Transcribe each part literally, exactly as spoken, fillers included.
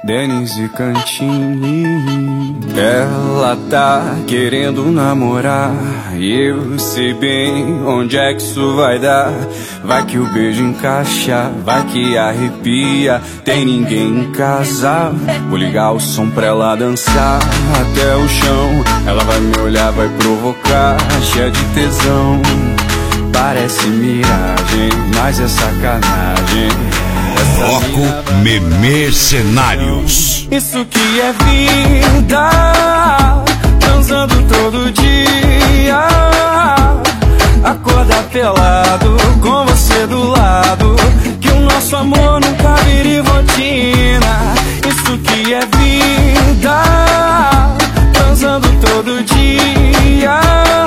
Denise Cantini. Ela tá querendo namorar e eu sei bem onde é que isso vai dar. Vai que o beijo encaixa, vai que arrepia. Tem ninguém em casa, vou ligar o som pra ela dançar até o chão. Ela vai me olhar, vai provocar, cheia de tesão. Parece miragem, mas é sacanagem. Foco Me Mercenários. Isso que é vida, transando todo dia. Acordar pelado, com você do lado. Que o nosso amor nunca vire rotina. Isso que é vida, transando todo dia.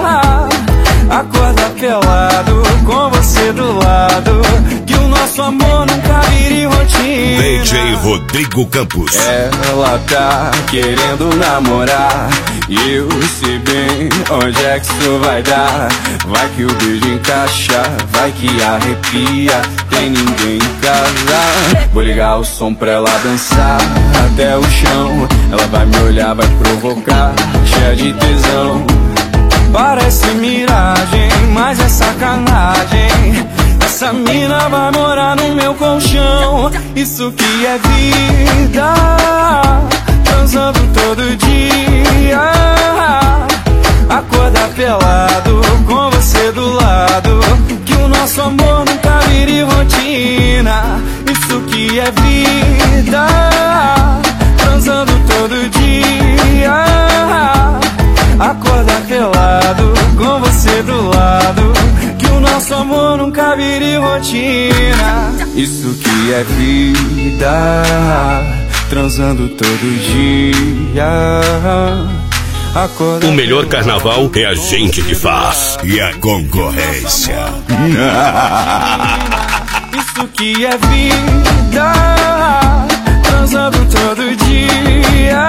Acordar pelado, com você do lado. Que o nosso amor nunca vire rotina. D J Rodrigo Campos. Ela tá querendo namorar e eu sei bem onde é que isso vai dar. Vai que o beijo encaixa, vai que arrepia. Tem ninguém em casa, vou ligar o som pra ela dançar até o chão. Ela vai me olhar, vai provocar, cheia de tesão. Parece miragem, mas é sacanagem. Essa mina vai morar no meu colchão. Isso que é vida, transando todo dia. Acordar pelado, com você do lado. Que o nosso amor nunca vire rotina. Isso que é vida, transando todo dia. Acordar pelado, com você do lado. Que o nosso amor nunca vire rotina. Isso que é vida, transando todo dia. Acordar o melhor carnaval é a gente que faz. E a concorrência. Isso que é vida, transando todo dia.